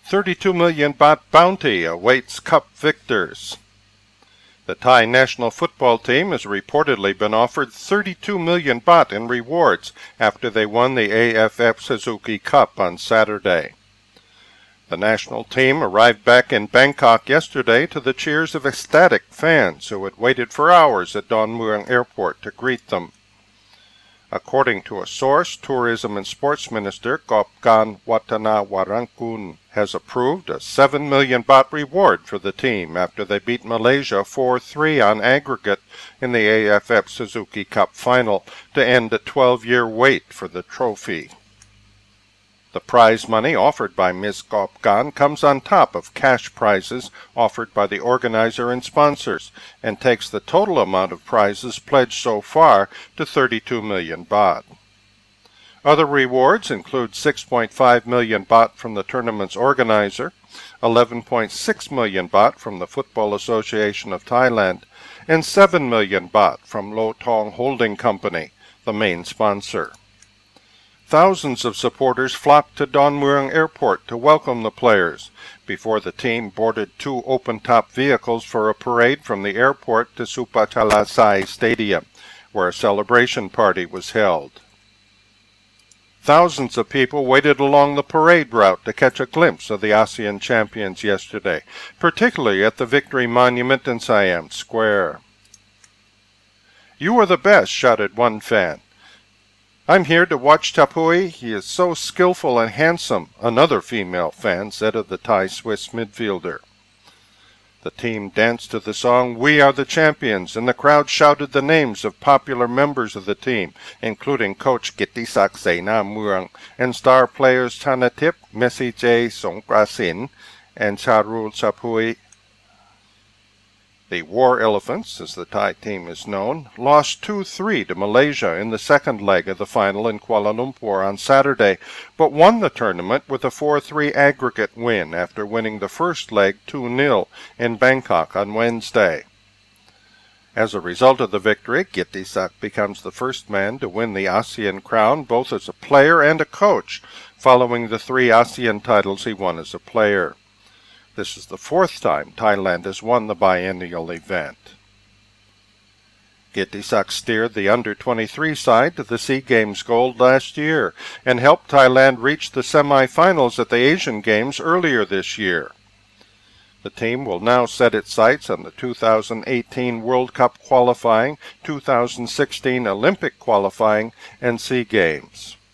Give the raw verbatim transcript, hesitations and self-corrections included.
thirty-two million baht bounty awaits Cup victors. The Thai national football team has reportedly been offered thirty-two million baht in rewards after they won the A F F Suzuki Cup on Saturday. The national team arrived back in Bangkok yesterday to the cheers of ecstatic fans who had waited for hours at Don Mueang Airport to greet them. According to a source, Tourism and Sports Minister Gopkan Watanawarangkun has approved a seven million baht reward for the team after they beat Malaysia four three on aggregate in the A F F Suzuki Cup final to end a twelve-year wait for the trophy. The prize money offered by Miz Gopkan comes on top of cash prizes offered by the organizer and sponsors and takes the total amount of prizes pledged so far to thirty-two million baht. Other rewards include six point five million baht from the tournament's organizer, eleven point six million baht from the Football Association of Thailand, and seven million baht from Lo Tong Holding Company, the main sponsor. Thousands of supporters flocked to Don Mueang Airport to welcome the players before the team boarded two open-top vehicles for a parade from the airport to Supatalasai Stadium, where a celebration party was held. Thousands of people waited along the parade route to catch a glimpse of the ASEAN champions yesterday, particularly at the Victory Monument in Siam Square. "You are the best," shouted one fan. "I'm here to watch Tapui. He is so skillful and handsome," another female fan said of the Thai-Swiss midfielder. The team danced to the song "We Are the Champions," and the crowd shouted the names of popular members of the team, including coach Kittisak Sena-Mueang and star players Chanatip, Messi Songkrasin, and Charul Chapui. The War Elephants, as the Thai team is known, lost two three to Malaysia in the second leg of the final in Kuala Lumpur on Saturday, but won the tournament with a four three aggregate win after winning the first leg two nil in Bangkok on Wednesday. As a result of the victory, Kittisak becomes the first man to win the ASEAN crown both as a player and a coach, following the three ASEAN titles he won as a player. This is the fourth time Thailand has won the biennial event. Kittisak steered the under twenty-three side to the SEA Games gold last year and helped Thailand reach the semi-finals at the Asian Games earlier this year. The team will now set its sights on the two thousand eighteen World Cup qualifying, two thousand sixteen Olympic qualifying, and SEA Games.